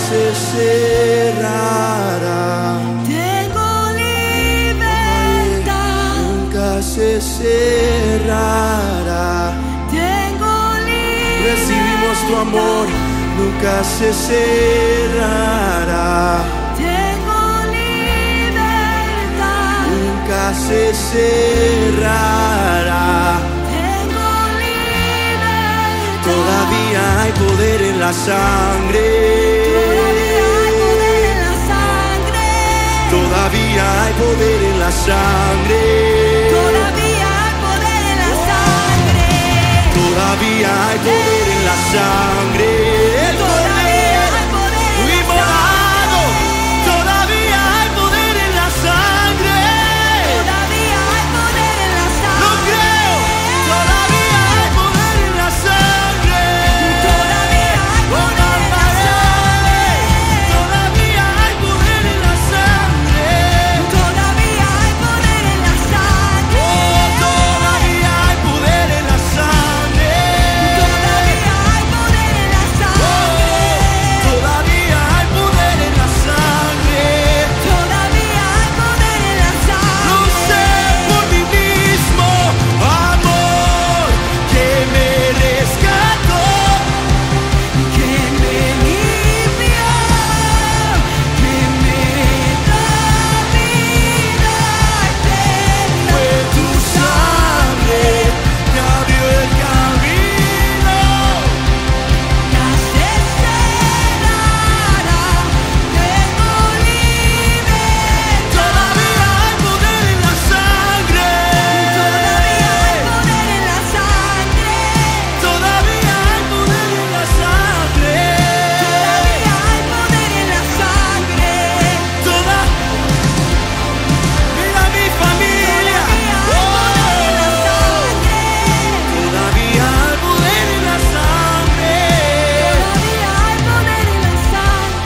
se cerrará. Tengo libertad. Nunca se cerrará. Tengo libertad. Recibimos tu amor, nunca se cerrará. Tengo libertad. Nunca se cerrará. Tengo libertad. Todavía hay poder en la sangre. Todavía hay poder en la sangre. Todavía hay poder en la sangre. Todavía hay poder en la sangre. Todavía hay poder en la sangre. El Todavía hay poder en la inmolado. sangre. Todavía hay poder en la sangre. Todavía hay poder en la sangre. Lo creo. Todavía hay poder en la sangre. Todavía hay poder en la sangre. Todavía hay poder en la sangre. Todavía hay poder en la sangre. Oh, todavía hay poder en la sangre. Todavía hay poder en la sangre. Todavía hay poder en la sangre. Todavía hay poder en la sangre. Lo sé por mí mismo, amor que me rescató, Que me limpió, que me da vida eterna. fue tu sangre que abrió el camino. Ya se cerrará. Tengo libertad. Todavía hay poder en la sangre. Todavía hay poder en la sangre. Todavía hay poder en la sangre. Todavía hay poder en la sangre. Toda, mira mi familia. Todavía hay poder en la sangre. Todavía hay poder en la sangre.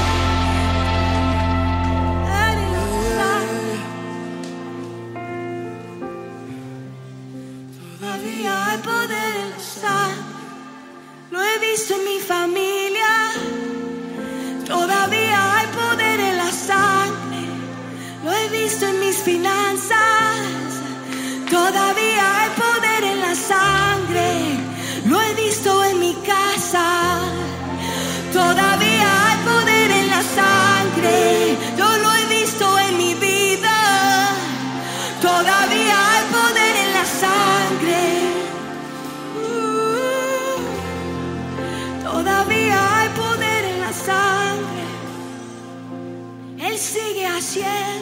Todavía hay poder en la sangre. Lo he visto en mi familia. Todavía hay poder en la sangre. Lo he visto en mis finanzas. Todavía hay poder en la sangre. Lo he visto en mi casa. Todavía hay poder en la sangre. Yo lo he visto en mi vida. Todavía hay poder en la sangre. Todavía hay poder en la sangre. Él sigue haciendo.